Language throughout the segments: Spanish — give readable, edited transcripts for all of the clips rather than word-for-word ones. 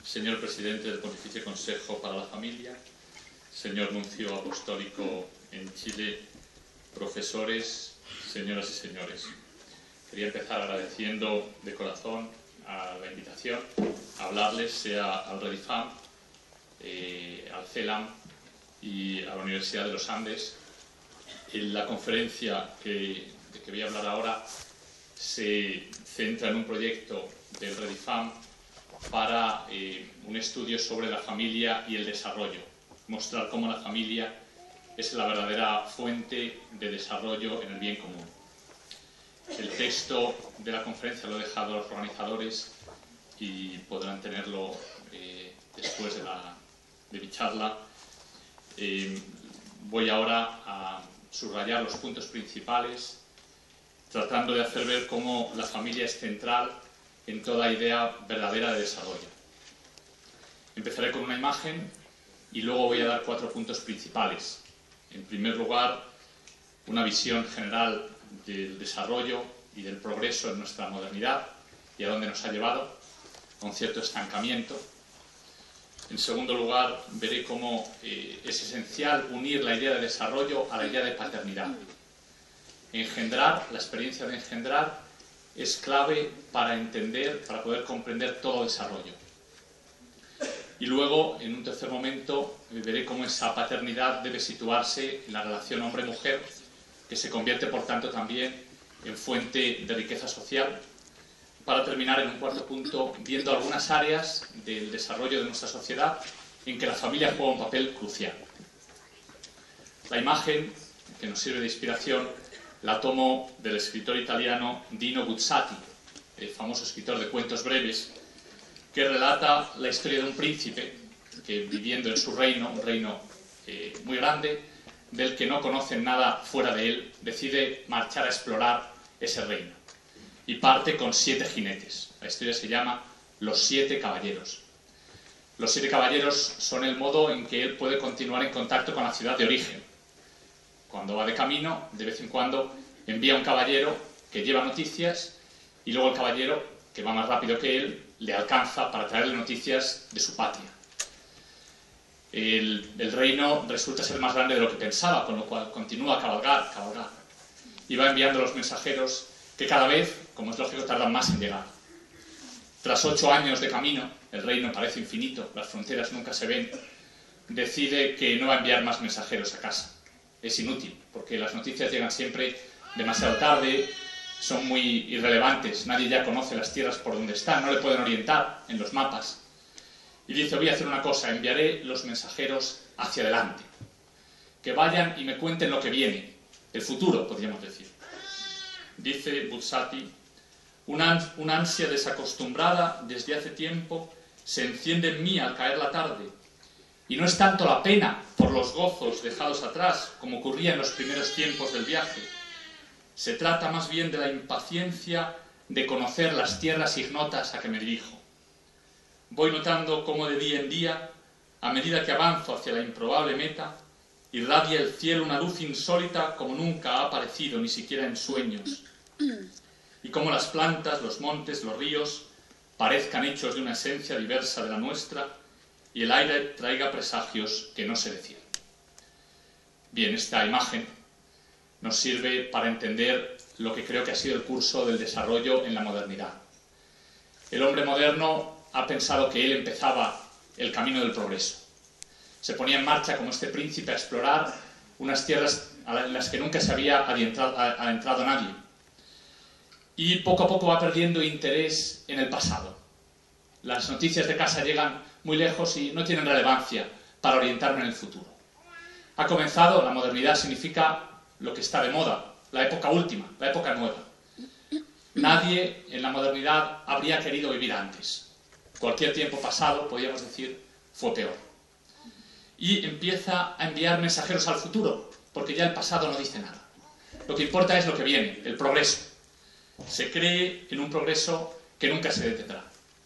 señor presidente del Pontificio Consejo para la Familia, señor nuncio apostólico en Chile, profesores, señoras y señores. Quería empezar agradeciendo de corazón a la invitación a hablarles, sea al Redifam, al CELAM y a la Universidad de los Andes. En la conferencia de que voy a hablar ahora se centra en un proyecto del Redifam para un estudio sobre la familia y el desarrollo, mostrar cómo la familia es la verdadera fuente de desarrollo en el bien común. El texto de la conferencia lo he dejado a los organizadores y podrán tenerlo después de mi charla. Voy ahora a subrayar los puntos principales, tratando de hacer ver cómo la familia es central en toda idea verdadera de desarrollo. Empezaré con una imagen y luego voy a dar 4 puntos principales. En primer lugar, una visión general del desarrollo y del progreso en nuestra modernidad y a dónde nos ha llevado, a un cierto estancamiento. En segundo lugar, veré cómo es esencial unir la idea de desarrollo a la idea de paternidad. Engendrar, la experiencia de engendrar, es clave para entender, para poder comprender todo desarrollo. Y luego, en un tercer momento, veré cómo esa paternidad debe situarse en la relación hombre-mujer, que se convierte, por tanto, también en fuente de riqueza social, para terminar en un cuarto punto viendo algunas áreas del desarrollo de nuestra sociedad en que la familia juega un papel crucial. La imagen que nos sirve de inspiración la tomo del escritor italiano Dino Buzzati, el famoso escritor de cuentos breves, que relata la historia de un príncipe que, viviendo en su reino, un reino muy grande, del que no conocen nada fuera de él, decide marchar a explorar ese reino. Y parte con 7 jinetes. La historia se llama Los 7 caballeros. Los 7 caballeros son el modo en que él puede continuar en contacto con la ciudad de origen. Cuando va de camino, de vez en cuando envía un caballero que lleva noticias y luego el caballero, que va más rápido que él, le alcanza para traerle noticias de su patria. El reino resulta ser más grande de lo que pensaba, con lo cual continúa a cabalgar. Y va enviando los mensajeros que cada vez, como es lógico, tardan más en llegar. Tras 8 años de camino, el reino parece infinito, las fronteras nunca se ven, decide que no va a enviar más mensajeros a casa. Es inútil, porque las noticias llegan siempre demasiado tarde, son muy irrelevantes, nadie ya conoce las tierras por donde están, no le pueden orientar en los mapas. Y dice, voy a hacer una cosa, enviaré los mensajeros hacia adelante, que vayan y me cuenten lo que viene, el futuro, podríamos decir. Dice Buzzati, una ansia desacostumbrada desde hace tiempo se enciende en mí al caer la tarde, y no es tanto la pena por los gozos dejados atrás, como ocurría en los primeros tiempos del viaje. Se trata más bien de la impaciencia de conocer las tierras ignotas a que me dirijo. Voy notando cómo de día en día, a medida que avanzo hacia la improbable meta, irradia el cielo una luz insólita como nunca ha aparecido, ni siquiera en sueños. Y cómo las plantas, los montes, los ríos, parezcan hechos de una esencia diversa de la nuestra, y el aire traiga presagios que no se decían. Bien, esta imagen nos sirve para entender lo que creo que ha sido el curso del desarrollo en la modernidad. El hombre moderno ha pensado que él empezaba el camino del progreso. Se ponía en marcha como este príncipe a explorar unas tierras en las que nunca se había adentrado nadie. Y poco a poco va perdiendo interés en el pasado. Las noticias de casa llegan muy lejos y no tienen relevancia para orientarme en el futuro. Ha comenzado, la modernidad significa lo que está de moda, la época última, la época nueva. Nadie en la modernidad habría querido vivir antes. Cualquier tiempo pasado, podríamos decir, fue peor. Y empieza a enviar mensajeros al futuro, porque ya el pasado no dice nada. Lo que importa es lo que viene, el progreso. Se cree en un progreso que nunca se detendrá.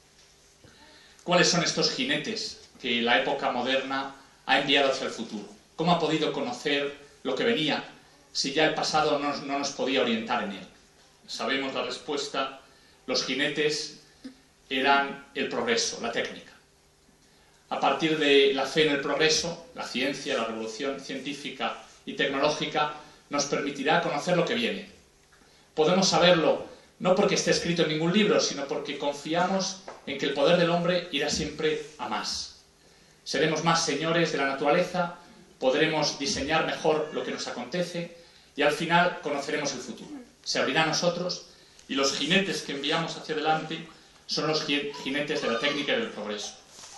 ¿Cuáles son estos jinetes que la época moderna ha enviado hacia el futuro? ¿Cómo ha podido conocer lo que venía si ya el pasado no nos podía orientar en él? Sabemos la respuesta. Los jinetes eran el progreso, la técnica. a partir de la fe en el progreso, la ciencia, la revolución científica y tecnológica, nos permitirá conocer lo que viene. Podemos saberlo no porque esté escrito en ningún libro, sino porque confiamos en que el poder del hombre irá siempre a más. Seremos más señores de la naturaleza, podremos diseñar mejor lo que nos acontece y al final conoceremos el futuro. Se abrirá a nosotros y los jinetes que enviamos hacia adelante son los jinetes de la técnica y del progreso.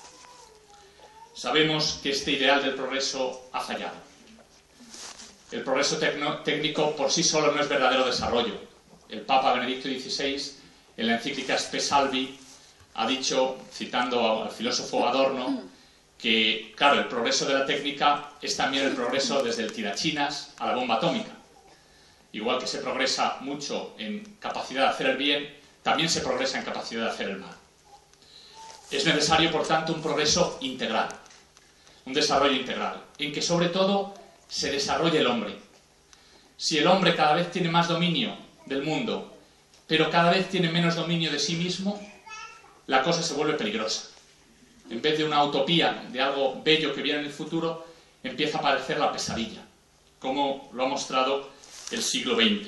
Sabemos que este ideal del progreso ha fallado. El progreso técnico por sí solo no es verdadero desarrollo. El Papa Benedicto XVI, en la encíclica Spe Salvi, ha dicho, citando al filósofo Adorno, que, claro, el progreso de la técnica es también el progreso desde el tirachinas a la bomba atómica. Igual que se progresa mucho en capacidad de hacer el bien, también se progresa en capacidad de hacer el mal. Es necesario, por tanto, un progreso integral, un desarrollo integral, en que sobre todo se desarrolle el hombre. Si el hombre cada vez tiene más dominio del mundo, pero cada vez tiene menos dominio de sí mismo, la cosa se vuelve peligrosa. En vez de una utopía, de algo bello que viene en el futuro, empieza a parecer la pesadilla, como lo ha mostrado el siglo XX.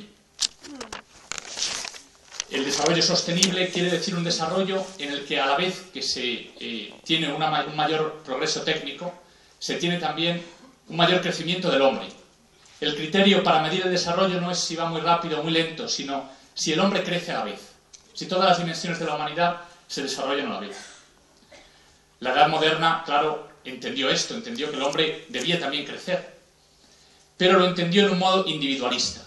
El desarrollo sostenible quiere decir un desarrollo en el que a la vez que se tiene un mayor progreso técnico, se tiene también un mayor crecimiento del hombre. El criterio para medir el desarrollo no es si va muy rápido o muy lento, sino si el hombre crece a la vez, si todas las dimensiones de la humanidad se desarrollan a la vez. La Edad Moderna, claro, entendió esto, entendió que el hombre debía también crecer, pero lo entendió en un modo individualista.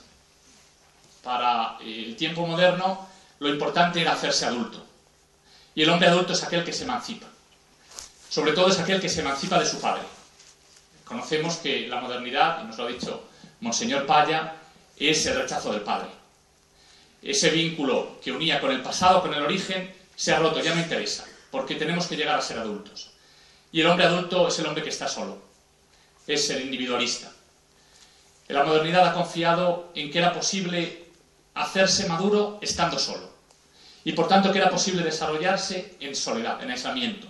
Para el tiempo moderno, lo importante era hacerse adulto. Y el hombre adulto es aquel que se emancipa. Sobre todo es aquel que se emancipa de su padre. Conocemos que la modernidad, y nos lo ha dicho Monseñor Palla, es el rechazo del padre. Ese vínculo que unía con el pasado, con el origen, se ha roto, ya no interesa, porque tenemos que llegar a ser adultos. Y el hombre adulto es el hombre que está solo, es el individualista. La modernidad ha confiado en que era posible hacerse maduro estando solo, y por tanto que era posible desarrollarse en soledad, en aislamiento.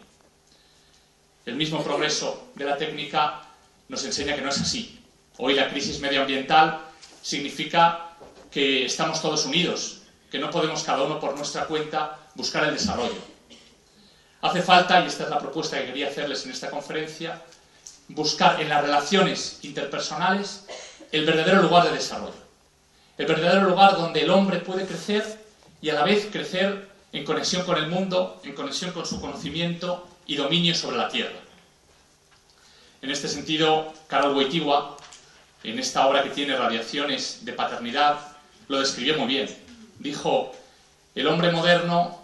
El mismo progreso de la técnica nos enseña que no es así. Hoy la crisis medioambiental significa que estamos todos unidos, que no podemos cada uno por nuestra cuenta buscar el desarrollo. Hace falta, y esta es la propuesta que quería hacerles en esta conferencia, buscar en las relaciones interpersonales el verdadero lugar de desarrollo. El verdadero lugar donde el hombre puede crecer y a la vez crecer en conexión con el mundo, en conexión con su conocimiento y dominio sobre la tierra. En este sentido, Karol Wojtyła, en esta obra que tiene Radiaciones de paternidad, lo describió muy bien. Dijo, el hombre moderno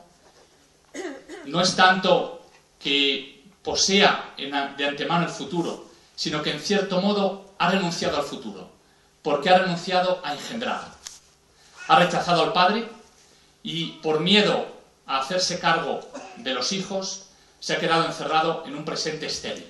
no es tanto que posea de antemano el futuro, sino que en cierto modo ha renunciado al futuro, porque ha renunciado a engendrar. Ha rechazado al padre y por miedo a hacerse cargo de los hijos, se ha quedado encerrado en un presente estéril.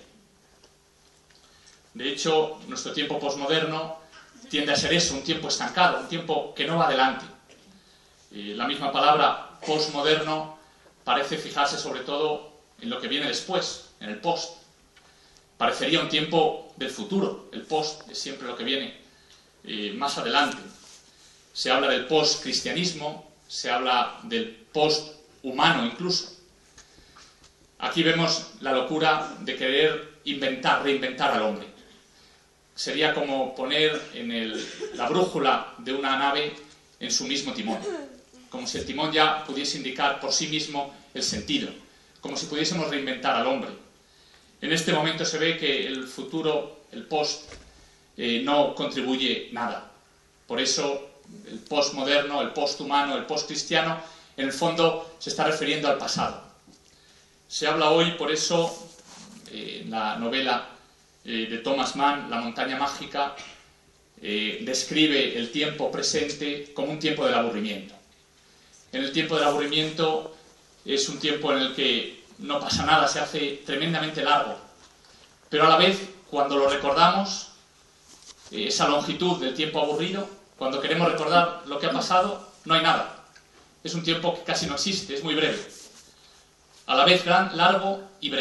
De hecho, nuestro tiempo posmoderno tiende a ser eso, un tiempo estancado, un tiempo que no va adelante. La misma palabra posmoderno parece fijarse sobre todo en lo que viene después, en el post. Parecería un tiempo del futuro, el post es siempre lo que viene más adelante. Se habla del post-cristianismo, se habla del post-humano incluso. Aquí vemos la locura de querer reinventar al hombre. Sería como poner la brújula de una nave en su mismo timón. Como si el timón ya pudiese indicar por sí mismo el sentido. Como si pudiésemos reinventar al hombre. En este momento se ve que el futuro, el post, no contribuye nada. Por eso el postmoderno, el posthumano, el postcristiano, en el fondo se está refiriendo al pasado. Se habla hoy, por eso, en la novela de Thomas Mann, La montaña mágica, describe el tiempo presente como un tiempo del aburrimiento. En el tiempo del aburrimiento es un tiempo en el que no pasa nada, se hace tremendamente largo, pero a la vez, cuando lo recordamos, esa longitud del tiempo aburrido, cuando queremos recordar lo que ha pasado, no hay nada. Es un tiempo que casi no existe, es muy breve. A la vez largo y breve.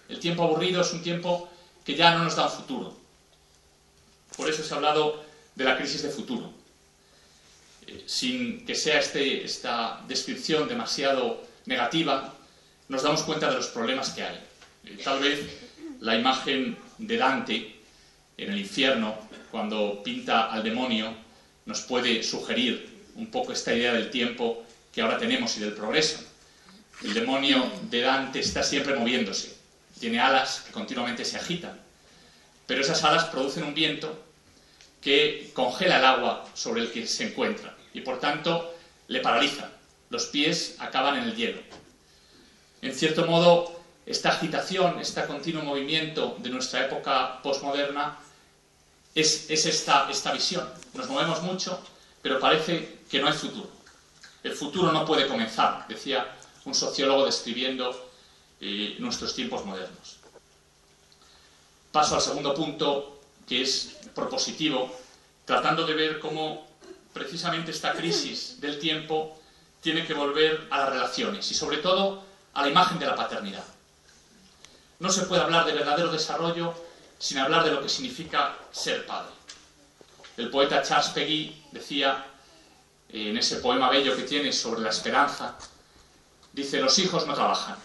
El tiempo aburrido es un tiempo que ya no nos da un futuro. Por eso se ha hablado de la crisis de futuro. Sin que sea esta descripción demasiado negativa, nos damos cuenta de los problemas que hay. Tal vez la imagen de Dante en el infierno, cuando pinta al demonio, nos puede sugerir un poco esta idea del tiempo que ahora tenemos y del progreso. El demonio de Dante está siempre moviéndose, tiene alas que continuamente se agitan, pero esas alas producen un viento que congela el agua sobre el que se encuentra y por tanto le paraliza. Los pies acaban en el hielo. En cierto modo, esta agitación, este continuo movimiento de nuestra época posmoderna es esta visión. Nos movemos mucho, pero parece que no hay futuro. El futuro no puede comenzar, decía un sociólogo describiendo nuestros tiempos modernos. Paso al segundo punto, que es propositivo, tratando de ver cómo precisamente esta crisis del tiempo tiene que volver a las relaciones y sobre todo a la imagen de la paternidad. No se puede hablar de verdadero desarrollo sin hablar de lo que significa ser padre. El poeta Charles Péguy decía, en ese poema bello que tiene sobre la esperanza, dice: los hijos no trabajan,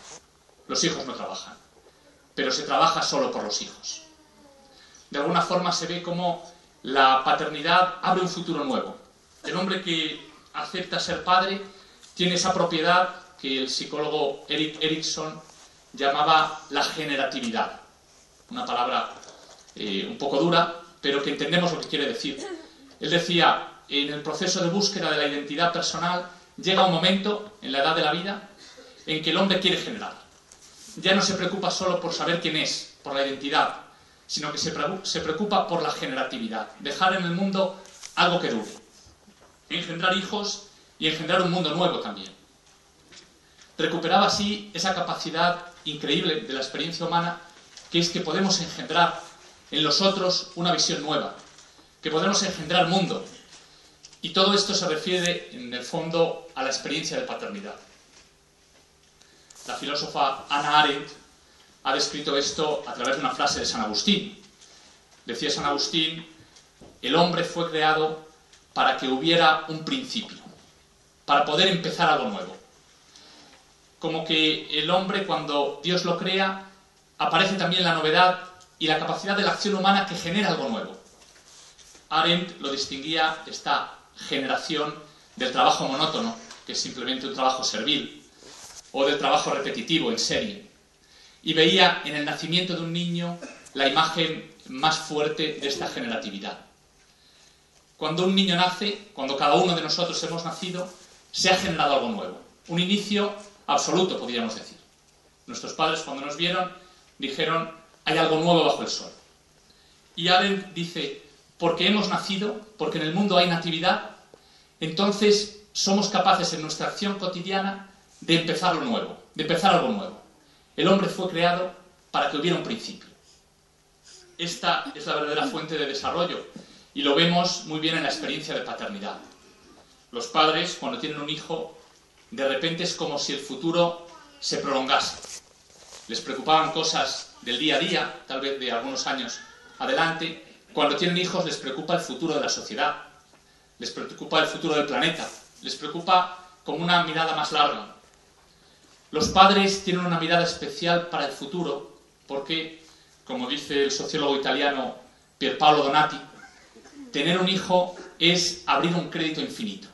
pero se trabaja solo por los hijos. De alguna forma se ve como la paternidad abre un futuro nuevo. El hombre que acepta ser padre tiene esa propiedad que el psicólogo Erik Erikson llamaba la generatividad. Una palabra un poco dura, pero que entendemos lo que quiere decir. Él decía, en el proceso de búsqueda de la identidad personal, llega un momento en la edad de la vida en que el hombre quiere generar. Ya no se preocupa solo por saber quién es, por la identidad, sino que se preocupa por la generatividad, dejar en el mundo algo que dure, engendrar hijos y engendrar un mundo nuevo también. Recuperaba así esa capacidad increíble de la experiencia humana, que es que podemos engendrar en los otros una visión nueva, que podemos engendrar mundo. Y todo esto se refiere, en el fondo, a la experiencia de paternidad. La filósofa Hannah Arendt ha descrito esto a través de una frase de San Agustín. Decía San Agustín: el hombre fue creado para que hubiera un principio, para poder empezar algo nuevo. Como que el hombre, cuando Dios lo crea, aparece también la novedad y la capacidad de la acción humana que genera algo nuevo. Arendt lo distinguía, esta generación, del trabajo monótono, que es simplemente un trabajo servil, o del trabajo repetitivo en serie. Y veía en el nacimiento de un niño la imagen más fuerte de esta generatividad. Cuando un niño nace, cuando cada uno de nosotros hemos nacido, se ha generado algo nuevo. Un inicio absoluto, podríamos decir. Nuestros padres, cuando nos vieron, dijeron: hay algo nuevo bajo el sol. Y Arendt dice: porque hemos nacido, porque en el mundo hay natividad, entonces somos capaces en nuestra acción cotidiana de empezar lo nuevo, de empezar algo nuevo. El hombre fue creado para que hubiera un principio. Esta es la verdadera fuente de desarrollo y lo vemos muy bien en la experiencia de paternidad. Los padres, cuando tienen un hijo, de repente es como si el futuro se prolongase. Les preocupaban cosas del día a día, tal vez de algunos años adelante. Cuando tienen hijos les preocupa el futuro de la sociedad, les preocupa el futuro del planeta, les preocupa como una mirada más larga. Los padres tienen una mirada especial para el futuro porque, como dice el sociólogo italiano Pierpaolo Donati, tener un hijo es abrir un crédito infinito.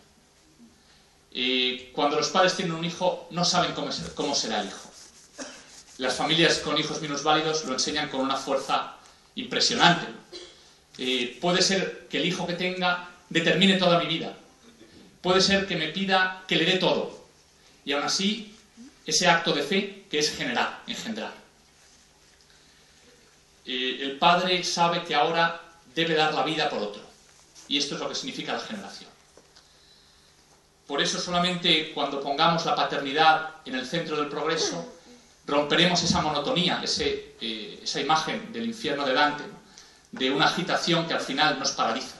Cuando los padres tienen un hijo no saben cómo será el hijo. Las familias con hijos minusválidos lo enseñan con una fuerza impresionante. Puede ser que el hijo que tenga determine toda mi vida. Puede ser que me pida que le dé todo. Y aún así, ese acto de fe que es generar, engendrar. El padre sabe que ahora debe dar la vida por otro. Y esto es lo que significa la generación. Por eso solamente cuando pongamos la paternidad en el centro del progreso, romperemos esa monotonía, esa imagen del infierno de Dante, de una agitación que al final nos paraliza.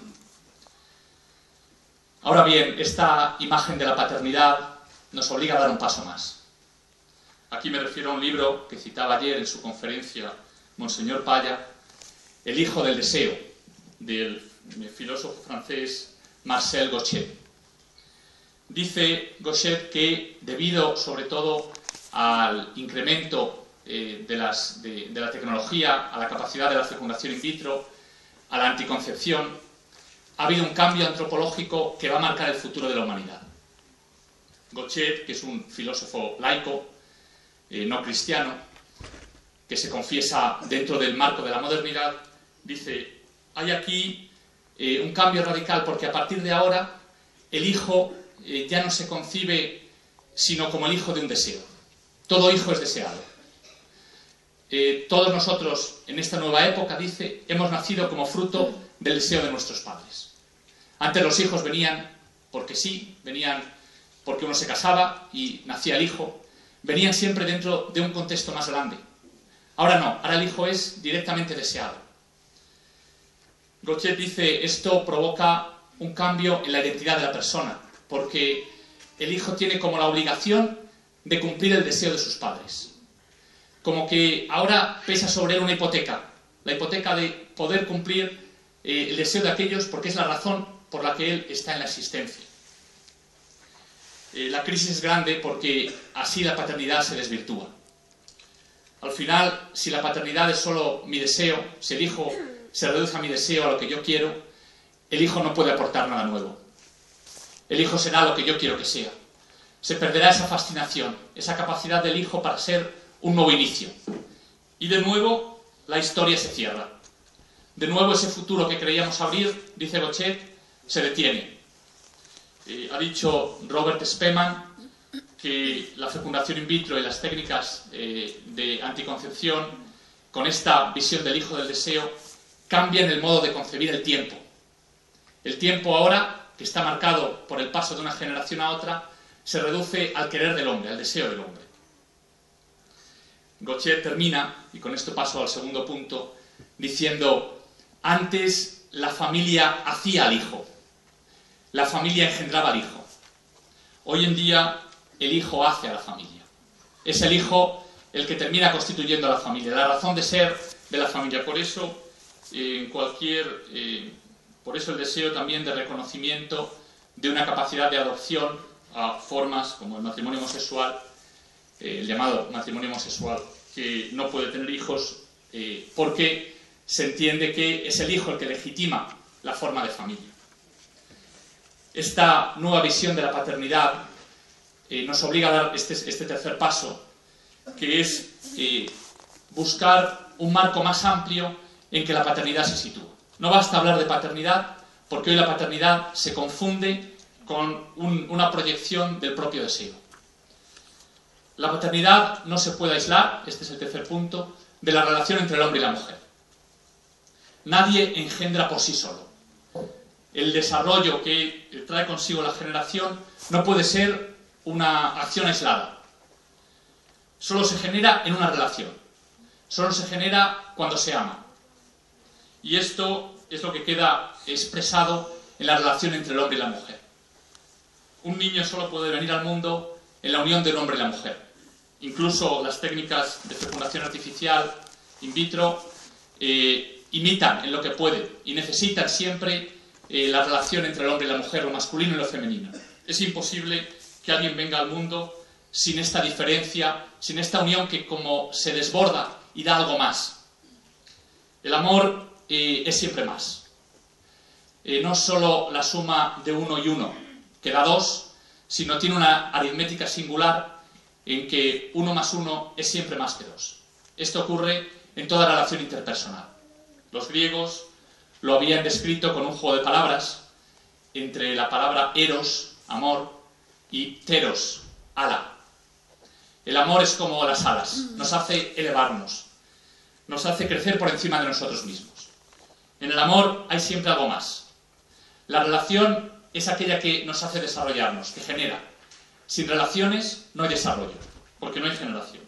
Ahora bien, esta imagen de la paternidad nos obliga a dar un paso más. Aquí me refiero a un libro que citaba ayer en su conferencia Monseñor Paya, El hijo del deseo, del filósofo francés Marcel Gauchet. Dice Gauchet que debido sobre todo al incremento de la tecnología, a la capacidad de la fecundación in vitro, a la anticoncepción, ha habido un cambio antropológico que va a marcar el futuro de la humanidad. Gauchet, que es un filósofo laico, no cristiano, que se confiesa dentro del marco de la modernidad, dice, hay aquí un cambio radical porque a partir de ahora el hijo ya no se concibe sino como el hijo de un deseo. Todo hijo es deseado. Todos nosotros en esta nueva época, dice, hemos nacido como fruto del deseo de nuestros padres. Antes los hijos venían porque sí, venían porque uno se casaba y nacía el hijo, venían siempre dentro de un contexto más grande. Ahora no, ahora el hijo es directamente deseado. Gauchet dice, esto provoca un cambio en la identidad de la persona, porque el hijo tiene como la obligación de cumplir el deseo de sus padres. Como que ahora pesa sobre él una hipoteca, la hipoteca de poder cumplir el deseo de aquellos porque es la razón por la que él está en la existencia. La crisis es grande porque así la paternidad se desvirtúa. Al final, si la paternidad es solo mi deseo, si el hijo se reduce a mi deseo, a lo que yo quiero, el hijo no puede aportar nada nuevo. El hijo será lo que yo quiero que sea. Se perderá esa fascinación, esa capacidad del hijo para ser un nuevo inicio. Y de nuevo, la historia se cierra. De nuevo, ese futuro que creíamos abrir, dice Gauchet, se detiene. Ha dicho Robert Spemann que la fecundación in vitro y las técnicas de anticoncepción, con esta visión del hijo del deseo, cambian el modo de concebir el tiempo. El tiempo ahora, que está marcado por el paso de una generación a otra, se reduce al querer del hombre, al deseo del hombre. Gauchet termina, y con esto paso al segundo punto, diciendo, antes la familia hacía al hijo, la familia engendraba al hijo. Hoy en día el hijo hace a la familia. Es el hijo el que termina constituyendo a la familia, la razón de ser de la familia. Por eso, por eso el deseo también de reconocimiento de una capacidad de adopción a formas como el matrimonio homosexual, el llamado matrimonio homosexual, que no puede tener hijos porque se entiende que es el hijo el que legitima la forma de familia. Esta nueva visión de la paternidad nos obliga a dar este tercer paso, que es buscar un marco más amplio en que la paternidad se sitúa. No basta hablar de paternidad, porque hoy la paternidad se confunde con una proyección del propio deseo. La paternidad no se puede aislar, este es el tercer punto, de la relación entre el hombre y la mujer. Nadie engendra por sí solo. El desarrollo que trae consigo la generación no puede ser una acción aislada. Solo se genera en una relación. Solo se genera cuando se ama. Y esto es lo que queda expresado en la relación entre el hombre y la mujer. Un niño solo puede venir al mundo en la unión del hombre y la mujer. Incluso las técnicas de fecundación artificial in vitro imitan en lo que pueden y necesitan siempre la relación entre el hombre y la mujer, lo masculino y lo femenino. Es imposible que alguien venga al mundo sin esta diferencia, sin esta unión que como se desborda y da algo más. El amor es siempre más. No solo la suma de uno y uno, que da dos, sino tiene una aritmética singular en que 1 más 1 es siempre más que 2. Esto ocurre en toda relación interpersonal. Los griegos lo habían descrito con un juego de palabras entre la palabra eros, amor, y teros, ala. El amor es como las alas, nos hace elevarnos, nos hace crecer por encima de nosotros mismos. En el amor hay siempre algo más. La relación es aquella que nos hace desarrollarnos, que genera. Sin relaciones no hay desarrollo, porque no hay generación.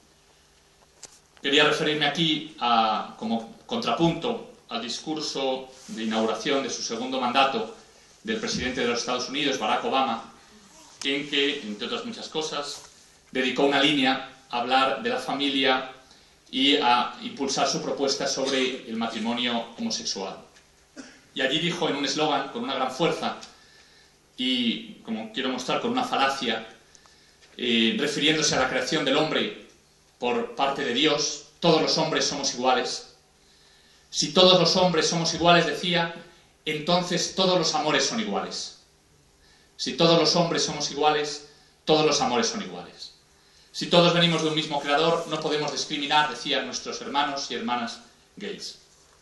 Quería referirme aquí como contrapunto al discurso de inauguración de su segundo mandato del presidente de los Estados Unidos, Barack Obama, en que, entre otras muchas cosas, dedicó una línea hablar de la familia y a impulsar su propuesta sobre el matrimonio homosexual. Y allí dijo en un eslogan con una gran fuerza y, como quiero mostrar, con una falacia, refiriéndose a la creación del hombre por parte de Dios: todos los hombres somos iguales. Si todos los hombres somos iguales, decía, entonces todos los amores son iguales. Si todos los hombres somos iguales, todos los amores son iguales. Si todos venimos de un mismo creador, no podemos discriminar, decían nuestros hermanos y hermanas gays.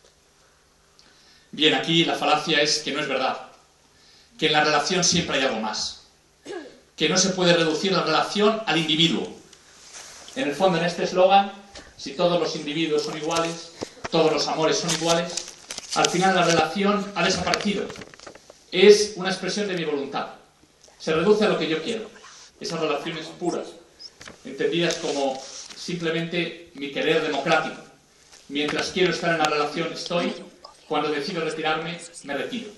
Bien, aquí la falacia es que no es verdad, que en la relación siempre hay algo más, que no se puede reducir la relación al individuo. En el fondo, en este eslogan, si todos los individuos son iguales, todos los amores son iguales, al final la relación ha desaparecido. Es una expresión de mi voluntad. Se reduce a lo que yo quiero. Esas relaciones puras, entendidas como simplemente mi querer democrático. Mientras quiero estar en la relación, estoy. Cuando decido retirarme, me retiro.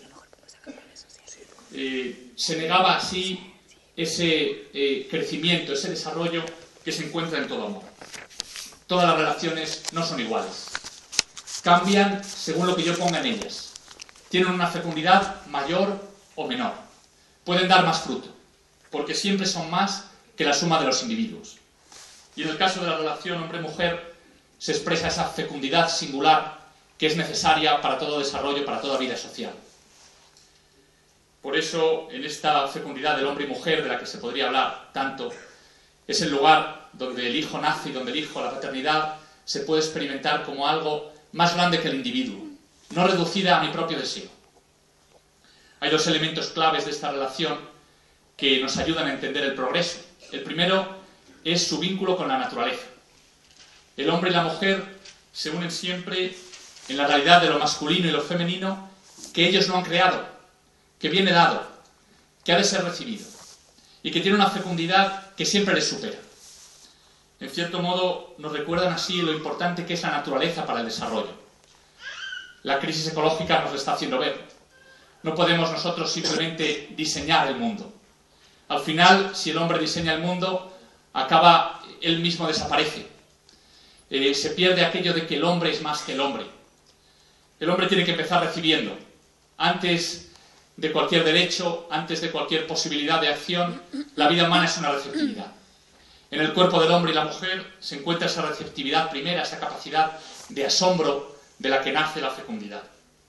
Se negaba así ese crecimiento, ese desarrollo que se encuentra en todo amor. Todas las relaciones no son iguales. Cambian según lo que yo ponga en ellas. Tienen una fecundidad mayor o menor. Pueden dar más fruto, porque siempre son más que la suma de los individuos. Y en el caso de la relación hombre-mujer se expresa esa fecundidad singular que es necesaria para todo desarrollo, para toda vida social. Por eso, en esta fecundidad del hombre y mujer, de la que se podría hablar tanto, es el lugar donde el hijo nace y donde el hijo, la paternidad, se puede experimentar como algo más grande que el individuo, no reducida a mi propio deseo. Hay dos elementos claves de esta relación que nos ayudan a entender el progreso. El primero es su vínculo con la naturaleza. El hombre y la mujer se unen siempre en la realidad de lo masculino y lo femenino que ellos no han creado, que viene dado, que ha de ser recibido y que tiene una fecundidad que siempre les supera. En cierto modo nos recuerdan así lo importante que es la naturaleza para el desarrollo. La crisis ecológica nos lo está haciendo ver. No podemos nosotros simplemente diseñar el mundo. Al final, si el hombre diseña el mundo, acaba, él mismo desaparece. Se pierde aquello de que el hombre es más que el hombre. El hombre tiene que empezar recibiendo. Antes de cualquier derecho, antes de cualquier posibilidad de acción, la vida humana es una receptividad. En el cuerpo del hombre y la mujer se encuentra esa receptividad primera, esa capacidad de asombro de la que nace la fecundidad.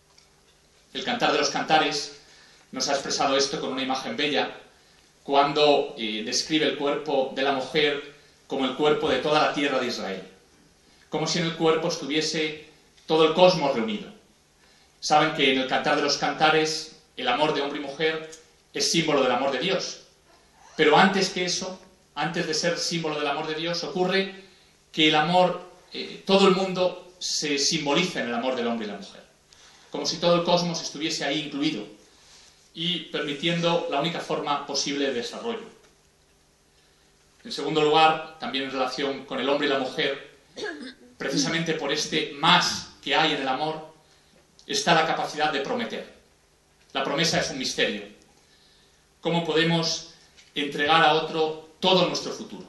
El Cantar de los Cantares nos ha expresado esto con una imagen bella cuando describe el cuerpo de la mujer como el cuerpo de toda la tierra de Israel, como si en el cuerpo estuviese todo el cosmos reunido. Saben que en el Cantar de los Cantares el amor de hombre y mujer es símbolo del amor de Dios, pero antes que eso, antes de ser símbolo del amor de Dios, ocurre que el amor, todo el mundo se simboliza en el amor del hombre y la mujer, como si todo el cosmos estuviese ahí incluido y permitiendo la única forma posible de desarrollo. En segundo lugar, también en relación con el hombre y la mujer, precisamente por este más que hay en el amor, está la capacidad de prometer. La promesa es un misterio. ¿Cómo podemos entregar a otro todo nuestro futuro?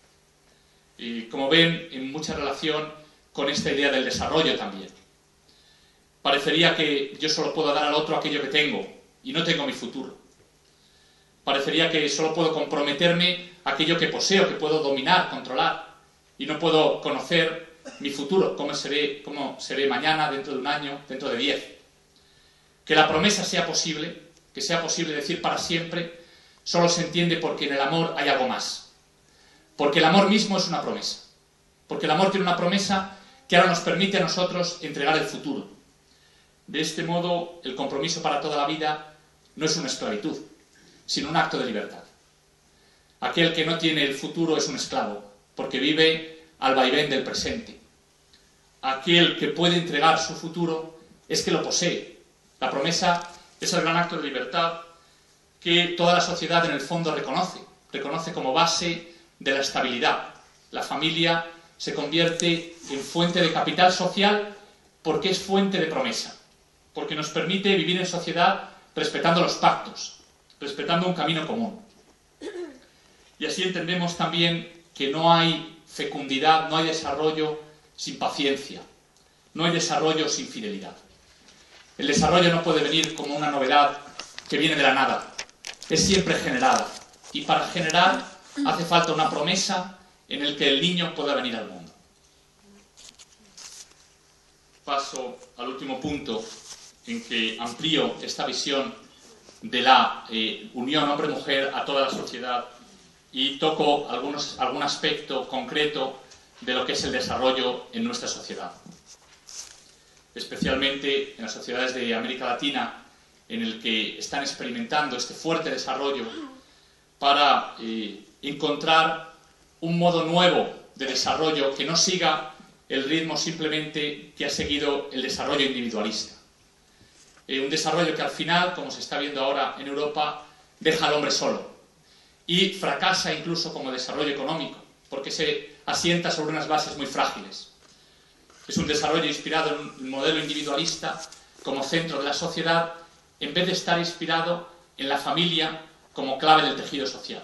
Y como ven, en mucha relación con esta idea del desarrollo también. Parecería que yo solo puedo dar al otro aquello que tengo y no tengo mi futuro. Parecería que solo puedo comprometerme a aquello que poseo, que puedo dominar, controlar, y no puedo conocer mi futuro, cómo seré mañana, dentro de un año, dentro de 10. Que la promesa sea posible, que sea posible decir para siempre, solo se entiende porque en el amor hay algo más. Porque el amor mismo es una promesa. Porque el amor tiene una promesa que ahora nos permite a nosotros entregar el futuro. De este modo, el compromiso para toda la vida no es una esclavitud, sino un acto de libertad. Aquel que no tiene el futuro es un esclavo, porque vive al vaivén del presente. Aquel que puede entregar su futuro es que lo posee. La promesa es el gran acto de libertad que toda la sociedad en el fondo reconoce como base de la estabilidad. La familia se convierte en fuente de capital social porque es fuente de promesa, porque nos permite vivir en sociedad respetando los pactos, respetando un camino común. Y así entendemos también que no hay fecundidad, no hay desarrollo sin paciencia, no hay desarrollo sin fidelidad. El desarrollo no puede venir como una novedad que viene de la nada, es siempre generada. Y para generar hace falta una promesa en el que el niño pueda venir al mundo. Paso al último punto en que amplío esta visión de la unión hombre-mujer a toda la sociedad y toco algún aspecto concreto de lo que es el desarrollo en nuestra sociedad. Especialmente en las sociedades de América Latina, en el que están experimentando este fuerte desarrollo para encontrar un modo nuevo de desarrollo que no siga el ritmo simplemente que ha seguido el desarrollo individualista. Un desarrollo que al final, como se está viendo ahora en Europa, deja al hombre solo y fracasa incluso como desarrollo económico, porque se asienta sobre unas bases muy frágiles. Es un desarrollo inspirado en un modelo individualista como centro de la sociedad, en vez de estar inspirado en la familia como clave del tejido social.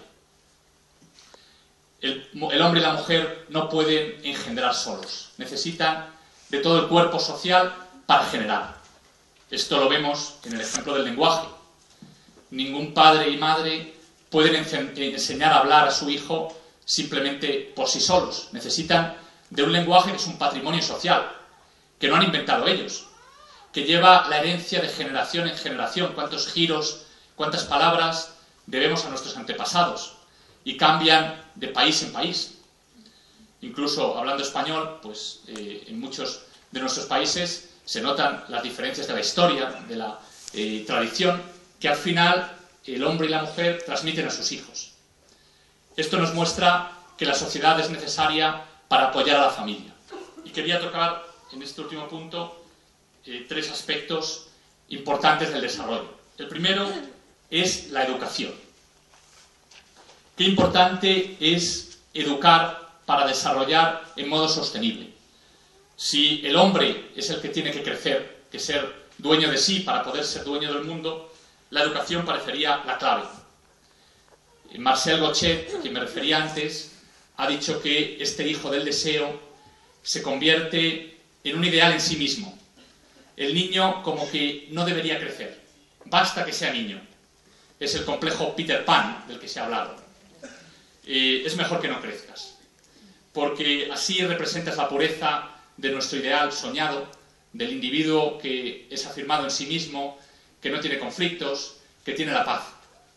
El hombre y la mujer no pueden engendrar solos, necesitan de todo el cuerpo social para generar. Esto lo vemos en el ejemplo del lenguaje. Ningún padre y madre pueden enseñar a hablar a su hijo simplemente por sí solos. Necesitan de un lenguaje que es un patrimonio social, que no han inventado ellos, que lleva la herencia de generación en generación. Cuántos giros, cuántas palabras debemos a nuestros antepasados y cambian de país en país. Incluso hablando español, pues en muchos de nuestros países se notan las diferencias de la historia, de la tradición, que al final el hombre y la mujer transmiten a sus hijos. Esto nos muestra que la sociedad es necesaria para apoyar a la familia. Y quería tocar en este último punto tres aspectos importantes del desarrollo. El primero es la educación. Qué importante es educar para desarrollar en modo sostenible. Si el hombre es el que tiene que crecer, que ser dueño de sí para poder ser dueño del mundo, la educación parecería la clave. Marcel Gauchet, a quien me refería antes, ha dicho que este hijo del deseo se convierte en un ideal en sí mismo. El niño como que no debería crecer, basta que sea niño. Es el complejo Peter Pan del que se ha hablado. Es mejor que no crezcas, porque así representas la pureza de nuestro ideal soñado, del individuo que es afirmado en sí mismo, que no tiene conflictos, que tiene la paz.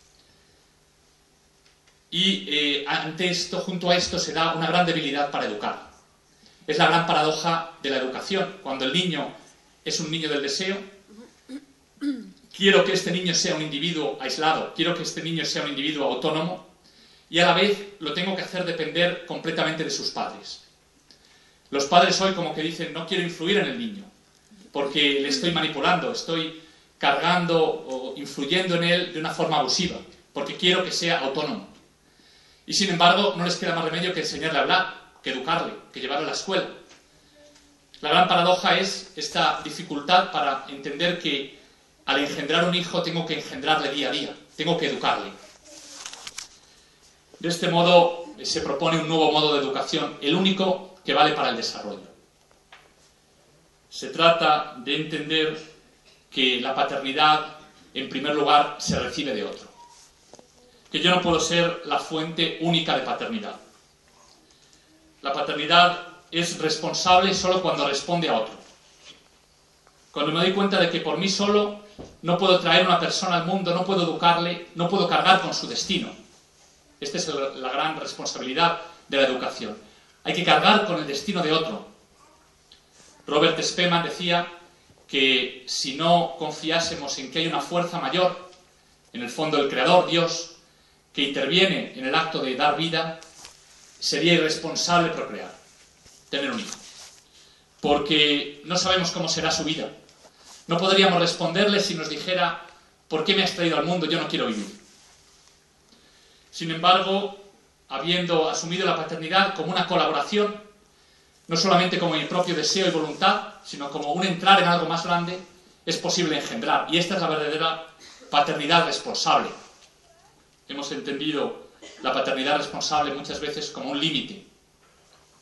Y ante esto, junto a esto, se da una gran debilidad para educar. Es la gran paradoja de la educación. Cuando el niño es un niño del deseo, quiero que este niño sea un individuo aislado, quiero que este niño sea un individuo autónomo, y a la vez lo tengo que hacer depender completamente de sus padres. Los padres hoy como que dicen, no quiero influir en el niño, porque le estoy manipulando, estoy cargando o influyendo en él de una forma abusiva, porque quiero que sea autónomo. Y sin embargo, no les queda más remedio que enseñarle a hablar, que educarle, que llevarle a la escuela. La gran paradoja es esta dificultad para entender que al engendrar un hijo tengo que engendrarle día a día, tengo que educarle. De este modo se propone un nuevo modo de educación, el único que vale para el desarrollo. Se trata de entender que la paternidad, en primer lugar, se recibe de otro. Que yo no puedo ser la fuente única de paternidad. La paternidad es responsable solo cuando responde a otro. Cuando me doy cuenta de que por mí solo no puedo traer una persona al mundo, no puedo educarle, no puedo cargar con su destino. Esta es la gran responsabilidad de la educación. Hay que cargar con el destino de otro. Robert Spemann decía que si no confiásemos en que hay una fuerza mayor, en el fondo el Creador, Dios, que interviene en el acto de dar vida, sería irresponsable procrear, tener un hijo. Porque no sabemos cómo será su vida. No podríamos responderle si nos dijera, ¿por qué me has traído al mundo? Yo no quiero vivir. Sin embargo, habiendo asumido la paternidad como una colaboración, no solamente como mi propio deseo y voluntad, sino como un entrar en algo más grande, es posible engendrar. Y esta es la verdadera paternidad responsable. Hemos entendido la paternidad responsable muchas veces como un límite.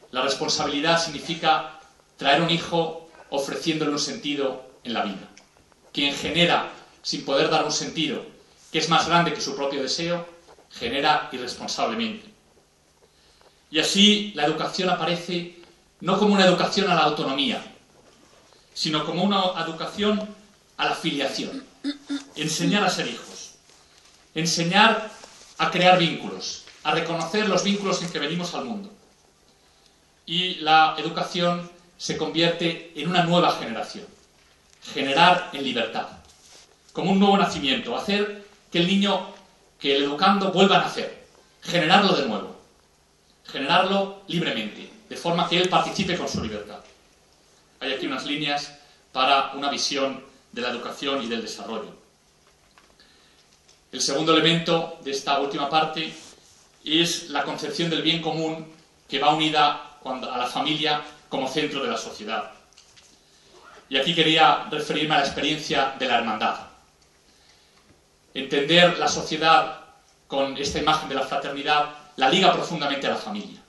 La responsabilidad significa traer un hijo ofreciéndole un sentido en la vida. Quien genera sin poder dar un sentido que es más grande que su propio deseo, genera irresponsablemente. Y así la educación aparece no como una educación a la autonomía, sino como una educación a la filiación. Enseñar a ser hijos. Enseñar a crear vínculos, a reconocer los vínculos en que venimos al mundo. Y la educación se convierte en una nueva generación. Generar en libertad. Como un nuevo nacimiento. Hacer que el niño, que el educando vuelva a nacer. Generarlo de nuevo. Generarlo libremente, de forma que él participe con su libertad. Hay aquí unas líneas para una visión de la educación y del desarrollo. El segundo elemento de esta última parte es la concepción del bien común que va unida a la familia como centro de la sociedad. Y aquí quería referirme a la experiencia de la hermandad. Entender la sociedad con esta imagen de la fraternidad la liga profundamente a la familia.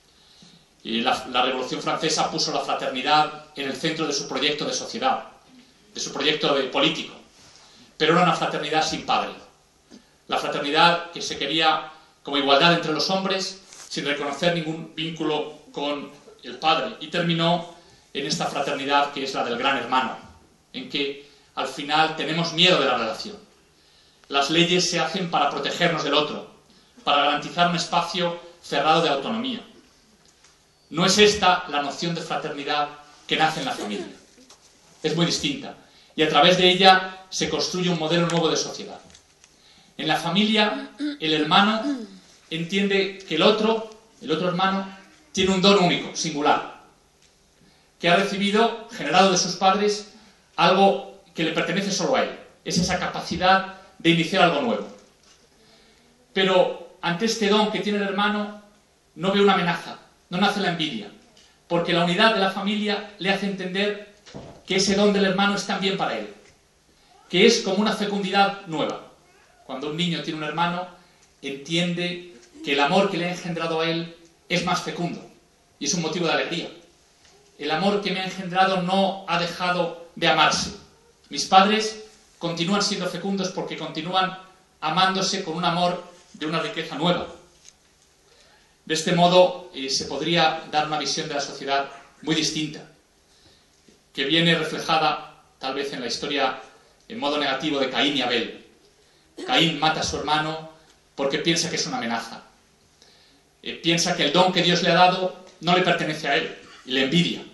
Y la Revolución Francesa puso la fraternidad en el centro de su proyecto de sociedad, de su proyecto político, pero era una fraternidad sin padre. La fraternidad que se quería como igualdad entre los hombres, sin reconocer ningún vínculo con el padre, y terminó en esta fraternidad que es la del gran hermano, en que al final tenemos miedo de la relación. Las leyes se hacen para protegernos del otro, para garantizar un espacio cerrado de autonomía. No es esta la noción de fraternidad que nace en la familia. Es muy distinta. Y a través de ella se construye un modelo nuevo de sociedad. En la familia, el hermano entiende que el otro hermano, tiene un don único, singular, que ha recibido, generado de sus padres, algo que le pertenece solo a él. Es esa capacidad de iniciar algo nuevo. Pero ante este don que tiene el hermano, no ve una amenaza, no nace la envidia, porque la unidad de la familia le hace entender que ese don del hermano es también para él, que es como una fecundidad nueva. Cuando un niño tiene un hermano, entiende que el amor que le ha engendrado a él es más fecundo, y es un motivo de alegría. El amor que me ha engendrado no ha dejado de amarse. Mis padres continúan siendo fecundos porque continúan amándose con un amor de una riqueza nueva. De este modo se podría dar una visión de la sociedad muy distinta, que viene reflejada tal vez en la historia en modo negativo de Caín y Abel. Caín mata a su hermano porque piensa que es una amenaza. Piensa que el don que Dios le ha dado no le pertenece a él y le envidia.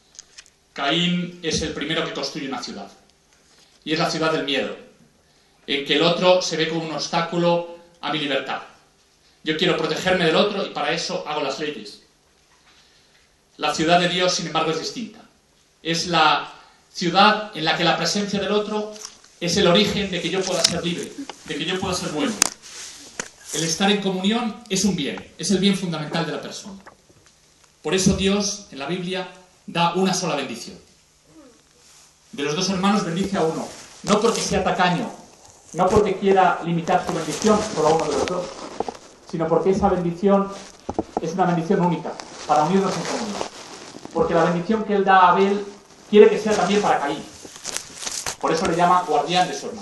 Caín es el primero que construye una ciudad, y es la ciudad del miedo, en que el otro se ve como un obstáculo a mi libertad. Yo quiero protegerme del otro y para eso hago las leyes. La ciudad de Dios, sin embargo, es distinta. Es la ciudad en la que la presencia del otro es el origen de que yo pueda ser libre, de que yo pueda ser bueno. El estar en comunión es un bien, es el bien fundamental de la persona. Por eso Dios, en la Biblia, da una sola bendición. De los dos hermanos bendice a uno, no porque sea tacaño, no porque quiera limitar su bendición solo a uno de los dos, sino porque esa bendición es una bendición única, para unirnos en comunión. Porque la bendición que él da a Abel quiere que sea también para Caín. Por eso le llama guardián de su hermano.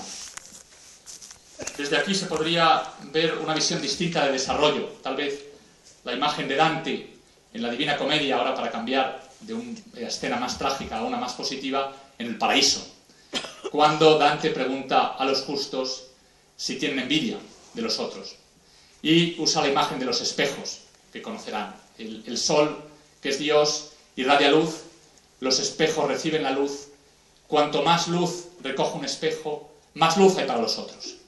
Desde aquí se podría ver una visión distinta de desarrollo. Tal vez la imagen de Dante en la Divina Comedia, ahora para cambiar de una escena más trágica a una más positiva, en el paraíso, cuando Dante pregunta a los justos si tienen envidia de los otros. Y usa la imagen de los espejos, que conocerán. El sol, que es Dios, irradia luz, los espejos reciben la luz. Cuanto más luz recoge un espejo, más luz hay para los otros.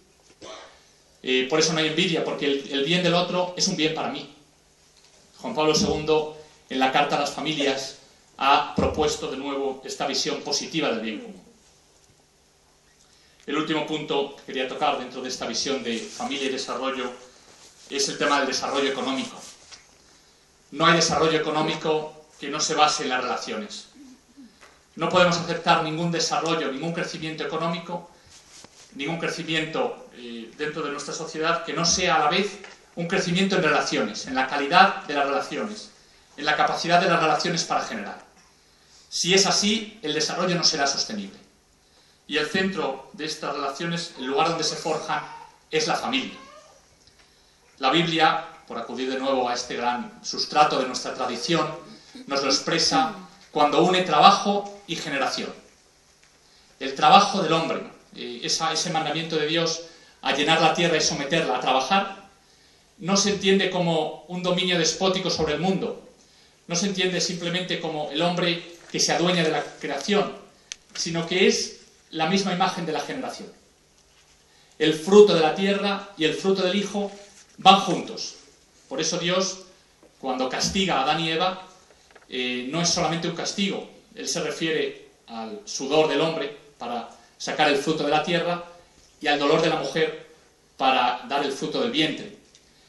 Por eso no hay envidia, porque el bien del otro es un bien para mí. Juan Pablo II, en la Carta a las Familias, ha propuesto de nuevo esta visión positiva del bien común. El último punto que quería tocar dentro de esta visión de familia y desarrollo es el tema del desarrollo económico. No hay desarrollo económico que no se base en las relaciones. No podemos aceptar ningún desarrollo, ningún crecimiento económico, ningún crecimiento dentro de nuestra sociedad que no sea a la vez un crecimiento en relaciones, en la calidad de las relaciones, en la capacidad de las relaciones para generar. Si es así, el desarrollo no será sostenible. Y el centro de estas relaciones, el lugar donde se forjan, es la familia. La Biblia, por acudir de nuevo a este gran sustrato de nuestra tradición, nos lo expresa cuando une trabajo y generación. El trabajo del hombre, ese mandamiento de Dios a llenar la tierra y someterla, a trabajar, no se entiende como un dominio despótico sobre el mundo, no se entiende simplemente como el hombre que se adueña de la creación, sino que es la misma imagen de la generación. El fruto de la tierra y el fruto del Hijo van juntos. Por eso Dios, cuando castiga a Adán y Eva, no es solamente un castigo. Él se refiere al sudor del hombre para sacar el fruto de la tierra y al dolor de la mujer para dar el fruto del vientre.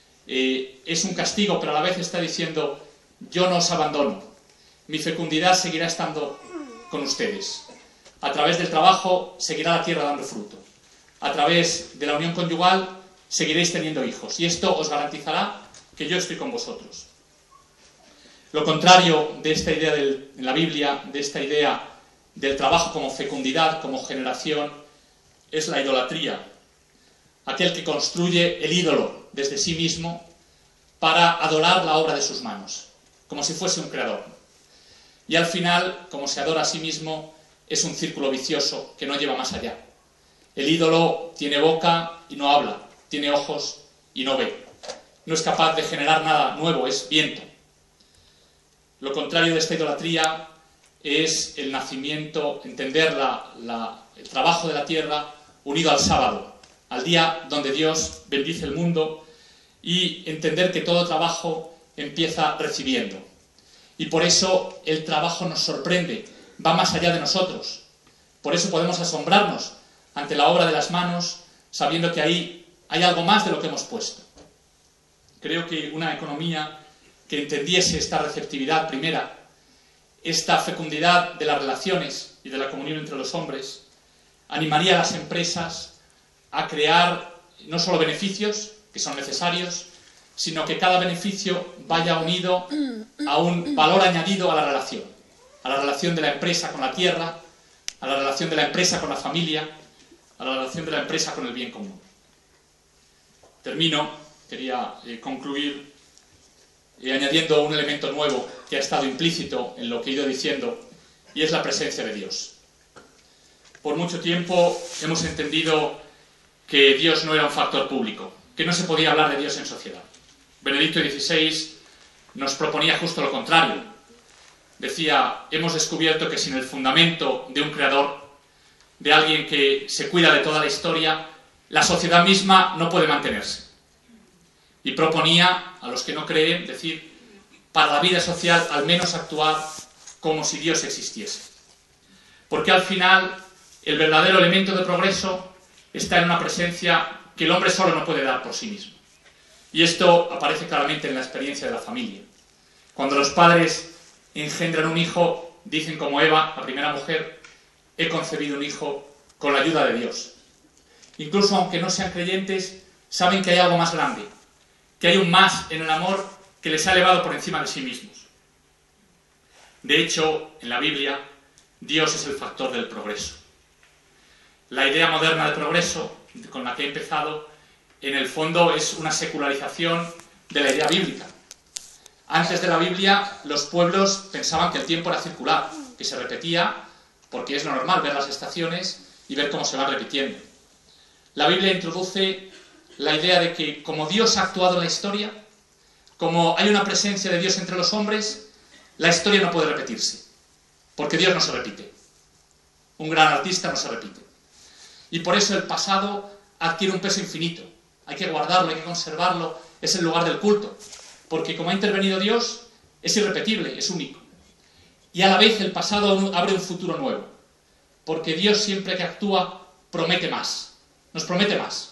Es un castigo, pero a la vez está diciendo: yo no os abandono, mi fecundidad seguirá estando con ustedes. A través del trabajo seguirá la tierra dando fruto. A través de la unión conyugal seguiréis teniendo hijos. Y esto os garantizará que yo estoy con vosotros. Lo contrario de esta idea en la Biblia, de esta idea del trabajo como fecundidad, como generación, es la idolatría. Aquel que construye el ídolo desde sí mismo para adorar la obra de sus manos, como si fuese un creador. Y al final, como se adora a sí mismo, es un círculo vicioso que no lleva más allá. El ídolo tiene boca y no habla, tiene ojos y no ve. No es capaz de generar nada nuevo, es viento. Lo contrario de esta idolatría es el nacimiento, entender el trabajo de la tierra unido al sábado, al día donde Dios bendice el mundo, y entender que todo trabajo empieza recibiendo. Y por eso el trabajo nos sorprende, va más allá de nosotros. Por eso podemos asombrarnos ante la obra de las manos, sabiendo que ahí hay algo más de lo que hemos puesto. Creo que una economía que entendiese esta receptividad primera, esta fecundidad de las relaciones y de la comunión entre los hombres, animaría a las empresas a crear no solo beneficios, que son necesarios, sino que cada beneficio vaya unido a un valor añadido a la relación de la empresa con la tierra, a la relación de la empresa con la familia, a la relación de la empresa con el bien común. Termino, quería concluir añadiendo un elemento nuevo que ha estado implícito en lo que he ido diciendo, y es la presencia de Dios. Por mucho tiempo hemos entendido que Dios no era un factor público, que no se podía hablar de Dios en sociedad. Benedicto XVI nos proponía justo lo contrario. Decía: hemos descubierto que sin el fundamento de un creador, de alguien que se cuida de toda la historia, la sociedad misma no puede mantenerse. Y proponía a los que no creen decir: para la vida social al menos actuar como si Dios existiese. Porque al final el verdadero elemento de progreso está en una presencia que el hombre solo no puede dar por sí mismo. Y esto aparece claramente en la experiencia de la familia. Cuando los padres engendran un hijo, dicen como Eva, la primera mujer: he concebido un hijo con la ayuda de Dios. Incluso aunque no sean creyentes, saben que hay algo más grande, que hay un más en el amor que les ha elevado por encima de sí mismos. De hecho, en la Biblia, Dios es el factor del progreso. La idea moderna de progreso, con la que he empezado, en el fondo es una secularización de la idea bíblica. Antes de la Biblia, los pueblos pensaban que el tiempo era circular, que se repetía, porque es lo normal ver las estaciones y ver cómo se va repitiendo. La Biblia introduce la idea de que como Dios ha actuado en la historia, como hay una presencia de Dios entre los hombres, la historia no puede repetirse, porque Dios no se repite. Un gran artista no se repite. Y por eso el pasado adquiere un peso infinito. Hay que guardarlo, hay que conservarlo, es el lugar del culto. Porque como ha intervenido Dios, es irrepetible, es único. Y a la vez el pasado abre un futuro nuevo. Porque Dios siempre que actúa promete más, nos promete más.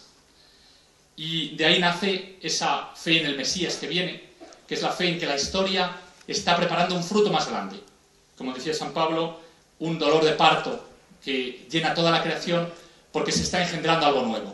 Y de ahí nace esa fe en el Mesías que viene, que es la fe en que la historia está preparando un fruto más grande. Como decía San Pablo, un dolor de parto que llena toda la creación porque se está engendrando algo nuevo.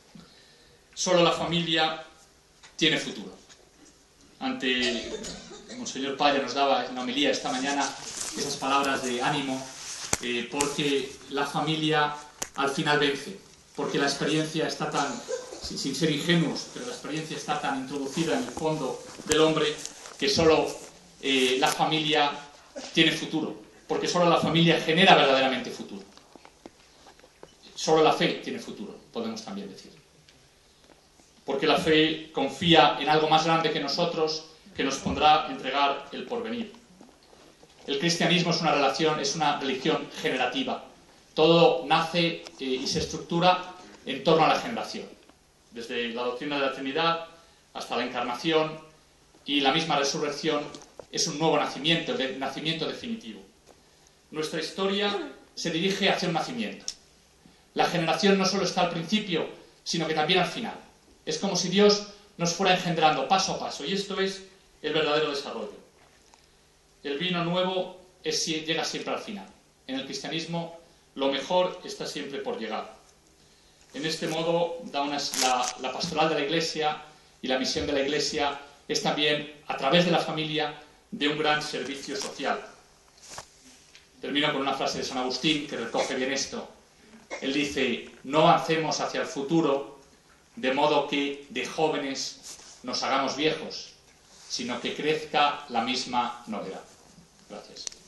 Solo la familia tiene futuro. Ante Monseñor Palla nos daba en la homilía esta mañana esas palabras de ánimo, porque la familia al final vence, porque la experiencia está tan, sin ser ingenuos, pero la experiencia está tan introducida en el fondo del hombre que solo la familia tiene futuro, porque solo la familia genera verdaderamente futuro. Solo la fe tiene futuro, podemos también decir. Porque la fe confía en algo más grande que nosotros, que nos pondrá a entregar el porvenir. El cristianismo es una religión generativa. Todo nace y se estructura en torno a la generación. Desde la doctrina de la Trinidad hasta la encarnación y la misma resurrección es un nuevo nacimiento, el nacimiento definitivo. Nuestra historia se dirige hacia un nacimiento. La generación no solo está al principio, sino que también al final. Es como si Dios nos fuera engendrando paso a paso, y esto es el verdadero desarrollo. El vino nuevo llega siempre al final. En el cristianismo, lo mejor está siempre por llegar. En este modo, la pastoral de la Iglesia y la misión de la Iglesia es también, a través de la familia, de un gran servicio social. Termino con una frase de San Agustín que recoge bien esto. Él dice: no avancemos hacia el futuro de modo que de jóvenes nos hagamos viejos, sino que crezca la misma novedad. Gracias.